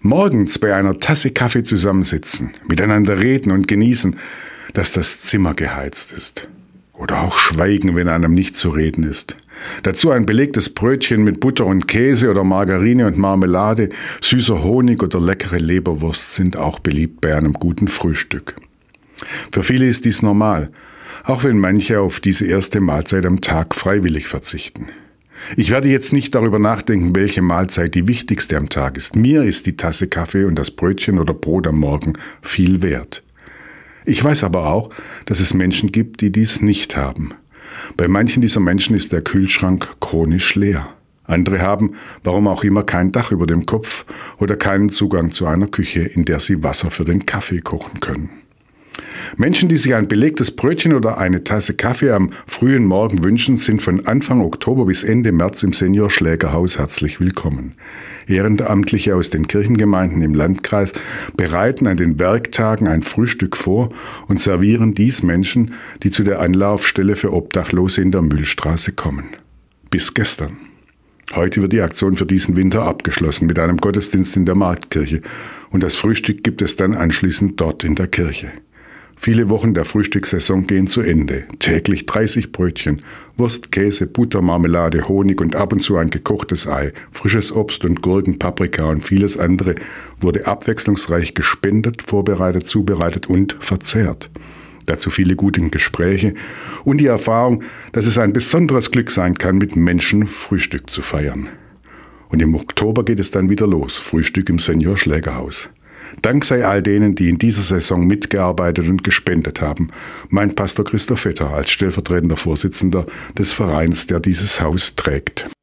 Morgens bei einer Tasse Kaffee zusammensitzen, miteinander reden und genießen, dass das Zimmer geheizt ist. Oder auch schweigen, wenn einem nicht zu reden ist. Dazu ein belegtes Brötchen mit Butter und Käse oder Margarine und Marmelade, süßer Honig oder leckere Leberwurst sind auch beliebt bei einem guten Frühstück. Für viele ist dies normal, auch wenn manche auf diese erste Mahlzeit am Tag freiwillig verzichten. Ich werde jetzt nicht darüber nachdenken, welche Mahlzeit die wichtigste am Tag ist. Mir ist die Tasse Kaffee und das Brötchen oder Brot am Morgen viel wert. Ich weiß aber auch, dass es Menschen gibt, die dies nicht haben. Bei manchen dieser Menschen ist der Kühlschrank chronisch leer. Andere haben, warum auch immer, kein Dach über dem Kopf oder keinen Zugang zu einer Küche, in der sie Wasser für den Kaffee kochen können. Menschen, die sich ein belegtes Brötchen oder eine Tasse Kaffee am frühen Morgen wünschen, sind von Anfang Oktober bis Ende März im Senior-Schlägerhaus herzlich willkommen. Ehrenamtliche aus den Kirchengemeinden im Landkreis bereiten an den Werktagen ein Frühstück vor und servieren dies Menschen, die zu der Anlaufstelle für Obdachlose in der Mühlstraße kommen. Bis gestern. Heute wird die Aktion für diesen Winter abgeschlossen mit einem Gottesdienst in der Marktkirche und das Frühstück gibt es dann anschließend dort in der Kirche. Viele Wochen der Frühstückssaison gehen zu Ende. Täglich 30 Brötchen, Wurst, Käse, Butter, Marmelade, Honig und ab und zu ein gekochtes Ei, frisches Obst und Gurken, Paprika und vieles andere wurde abwechslungsreich gespendet, vorbereitet, zubereitet und verzehrt. Dazu viele gute Gespräche und die Erfahrung, dass es ein besonderes Glück sein kann, mit Menschen Frühstück zu feiern. Und im Oktober geht es dann wieder los, Frühstück im Senior-Schlägerhaus. Dank sei all denen, die in dieser Saison mitgearbeitet und gespendet haben. Mein Pastor Christoph Vetter als stellvertretender Vorsitzender des Vereins, der dieses Haus trägt.